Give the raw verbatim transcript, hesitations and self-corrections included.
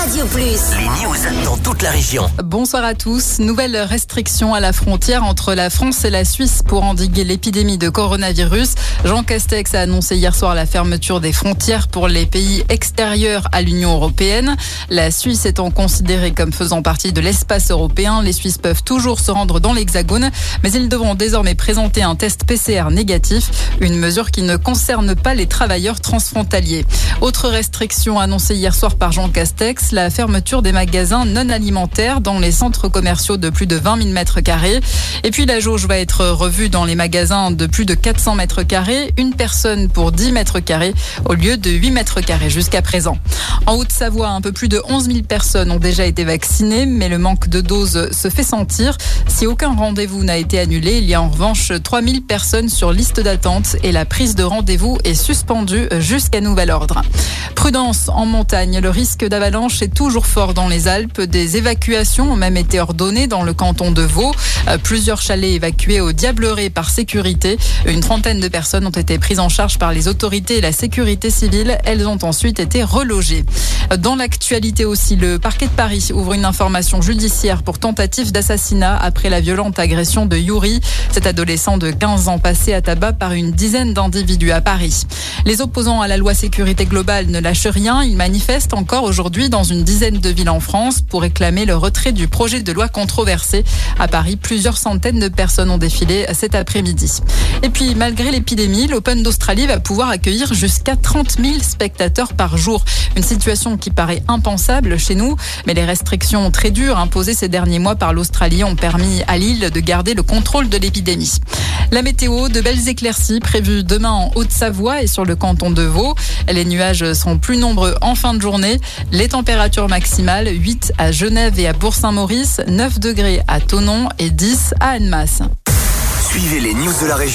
Radio Plus. Les news dans toute la région. Bonsoir à tous. Nouvelles restrictions à la frontière entre la France et la Suisse pour endiguer l'épidémie de coronavirus. Jean Castex a annoncé hier soir la fermeture des frontières pour les pays extérieurs à l'Union européenne. La Suisse étant considérée comme faisant partie de l'espace européen, les Suisses peuvent toujours se rendre dans l'Hexagone, mais ils devront désormais présenter un test P C R négatif, une mesure qui ne concerne pas les travailleurs transfrontaliers. Autre restriction annoncée hier soir par Jean Castex, la fermeture des magasins non alimentaires dans les centres commerciaux de plus de vingt mille mètres carrés. Et puis la jauge va être revue dans les magasins de plus de quatre cents mètres carrés, une personne pour dix mètres carrés au lieu de huit mètres carrés jusqu'à présent. En Haute-Savoie, un peu plus de onze mille personnes ont déjà été vaccinées, mais le manque de doses se fait sentir. Si aucun rendez-vous n'a été annulé, il y a en revanche trois mille personnes sur liste d'attente et la prise de rendez-vous est suspendue jusqu'à nouvel ordre. Prudence en montagne, le risque d'avalanche est toujours fort dans les Alpes. Des évacuations ont même été ordonnées dans le canton de Vaud. Plusieurs chalets évacués au Diableret par sécurité. Une trentaine de personnes ont été prises en charge par les autorités et la sécurité civile. Elles ont ensuite été relogées. Dans l'actualité aussi, le parquet de Paris ouvre une information judiciaire pour tentative d'assassinat après la violente agression de Yuri, cet adolescent de quinze ans passé à tabac par une dizaine d'individus à Paris. Les opposants à la loi sécurité globale ne lâchent rien. Ils manifestent encore aujourd'hui dans une dizaine de villes en France pour réclamer le retrait du projet de loi controversé. À Paris, plusieurs centaines de personnes ont défilé cet après-midi. Et puis, malgré l'épidémie, l'Open d'Australie va pouvoir accueillir jusqu'à trente mille spectateurs par jour. Une situation qui paraît impensable chez nous, mais les restrictions très dures imposées ces derniers mois par l'Australie ont permis à l'île de garder le contrôle de l'épidémie. La météo, de belles éclaircies prévues demain en Haute-Savoie et sur le canton de Vaud. Les nuages sont plus nombreux en fin de journée. Les températures maximales, huit à Genève et à Bourg-Saint-Maurice, neuf degrés à Thonon et dix à Annemasse. Suivez les news de la région.